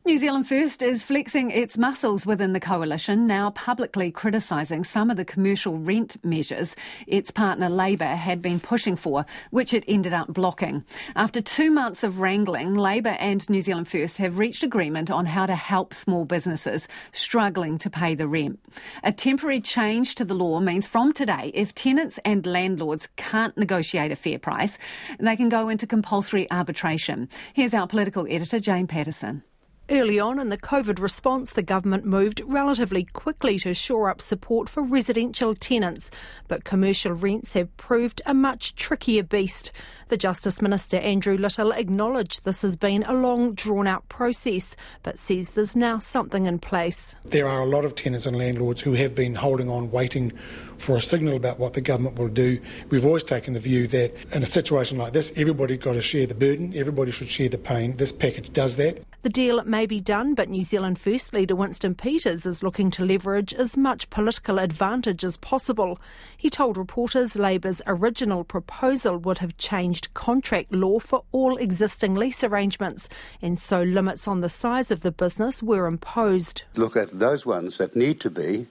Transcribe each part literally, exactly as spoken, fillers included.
New Zealand First is flexing its muscles within the coalition, now publicly criticising some of the commercial rent measures its partner Labour had been pushing for, which it ended up blocking. After two months of wrangling, Labour and New Zealand First have reached agreement on how to help small businesses struggling to pay the rent. A temporary change to the law means from today, if tenants and landlords can't negotiate a fair price, they can go into compulsory arbitration. Here's our political editor, Jane Patterson. Early on in the COVID response, the government moved relatively quickly to shore up support for residential tenants, but commercial rents have proved a much trickier beast. The Justice Minister, Andrew Little, acknowledged this has been a long, drawn-out process, but says there's now something in place. There are a lot of tenants and landlords who have been holding on, waiting for a signal about what the government will do. We've always taken the view that in a situation like this, everybody's got to share the burden, everybody should share the pain. This package does that. The deal may be done, but New Zealand First leader Winston Peters is looking to leverage as much political advantage as possible. He told reporters Labour's original proposal would have changed contract law for all existing lease arrangements, and so limits on the size of the business were imposed. Look at those ones that need to be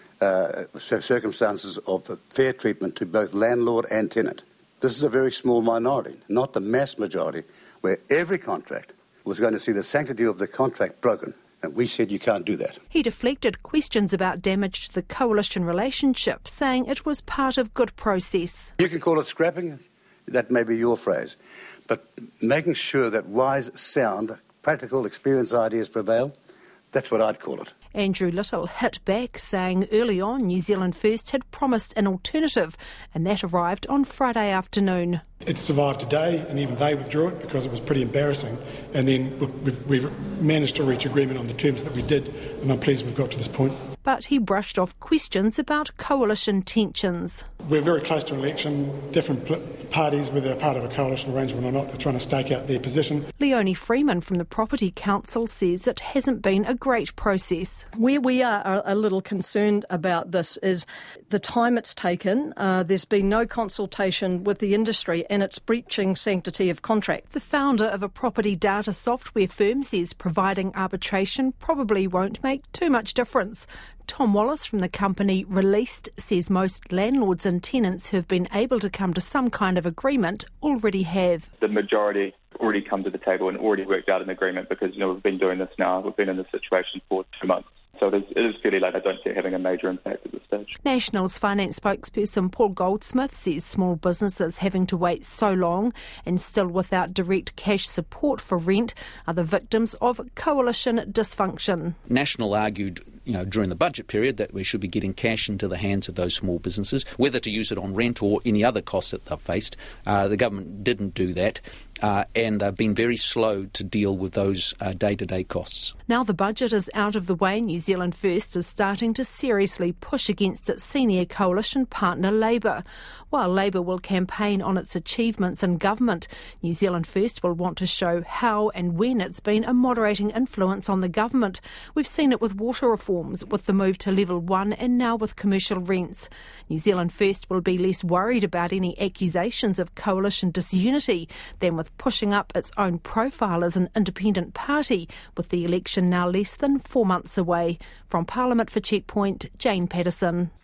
uh, circumstances of fair treatment to both landlord and tenant. This is a very small minority, not the mass majority, where every contract was going to see the sanctity of the contract broken, and we said you can't do that. He deflected questions about damage to the coalition relationship, saying it was part of good process. You can call it scrapping, that may be your phrase, but making sure that wise, sound, practical, experienced ideas prevail, that's what I'd call it. Andrew Little hit back, saying early on New Zealand First had promised an alternative, and that arrived on Friday afternoon. It survived today, and even they withdrew it because it was pretty embarrassing. And then we've, we've managed to reach agreement on the terms that we did, and I'm pleased we've got to this point. But he brushed off questions about coalition tensions. We're very close to an election. Different pl- parties, whether they're part of a coalition arrangement or not, are trying to stake out their position. Leonie Freeman from the Property Council says it hasn't been a great process. Where we are a little concerned about this is the time it's taken. Uh, there's been no consultation with the industry, and it's breaching sanctity of contract. The founder of a property data software firm says providing arbitration probably won't make too much difference. Tom Wallace from the company Released says most landlords and tenants who have been able to come to some kind of agreement already have. The majority already come to the table and already worked out an agreement because, you know, we've been doing this now. We've been in this situation for two months. So it is, it is fairly late. I don't see it having a major impact at this stage. National's finance spokesperson Paul Goldsmith says small businesses having to wait so long and still without direct cash support for rent are the victims of coalition dysfunction. National argued, you know, during the budget period that we should be getting cash into the hands of those small businesses, whether to use it on rent or any other costs that they've faced. Uh, the government didn't do that. Uh, and they've been very slow to deal with those uh, day-to-day costs. Now the budget is out of the way, New Zealand First is starting to seriously push against its senior coalition partner Labour. While Labour will campaign on its achievements in government, New Zealand First will want to show how and when it's been a moderating influence on the government. We've seen it with water reforms, with the move to level one, and now with commercial rents. New Zealand First will be less worried about any accusations of coalition disunity than with pushing up its own profile as an independent party, with the election now less than four months away. From Parliament for Checkpoint, Jane Patterson.